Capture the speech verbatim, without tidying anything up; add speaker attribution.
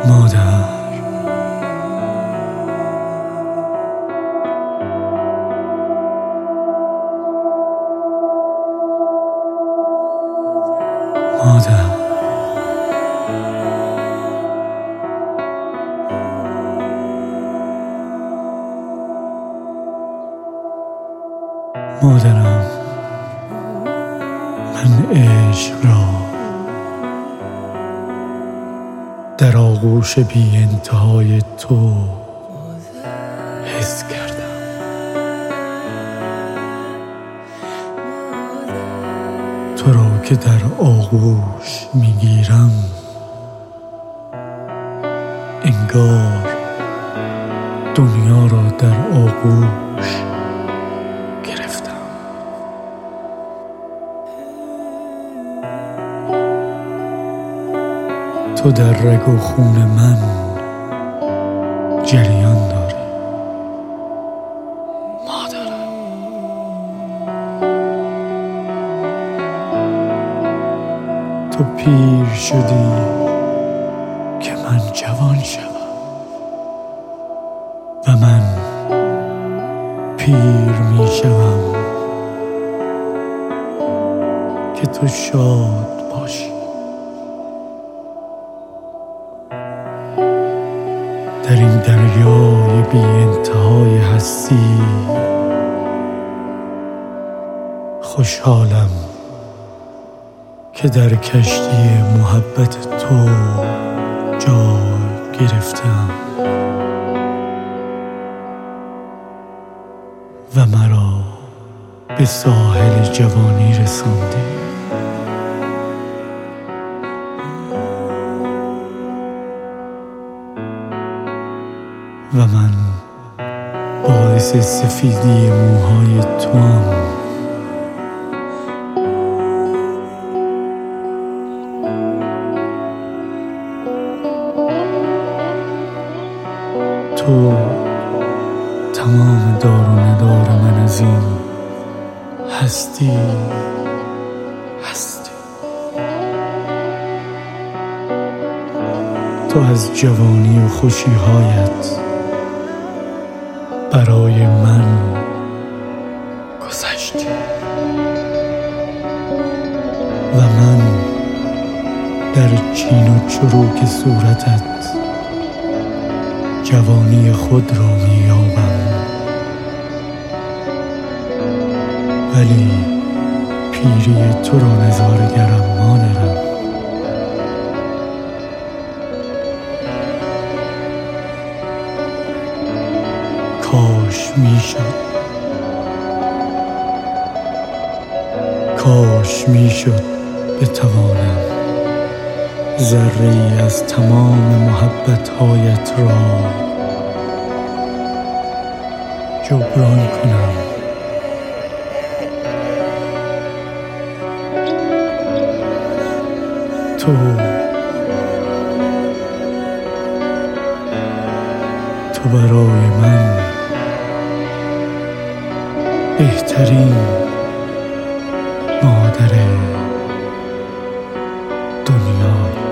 Speaker 1: مادر، مادر، مادرم، من عشق را در آغوش بی انتهای تو حس کردم. تو را که در آغوش میگیرم، انگار دنیا را در آغوش گرفتم. تو در رگ و خون من جریان داری. مادرم، تو پیر شدی که من جوان شوم و من پیر می شوم که تو شاد باشی. در این دریای بی انتهای هستی خوشحالم که در کشتی محبت تو جای گرفتم و مرا به ساحل جوانی رساندی. و من باعث سفیدی موهای توام. تو تمام دار و ندار من از این هستی هستی. تو از جوانی و خوشی‌هایت برای من گذشتی و من در چین و چروک صورتت جوانی خود را می‌یابم. ولی پیری تو را نظاره‌گرم مادرم. کاش میشد کاش میشد بتوانم ذره‌ای از تمام محبت‌هایت را جبران کنم. تو تو برای من بهترین مادر دنیا.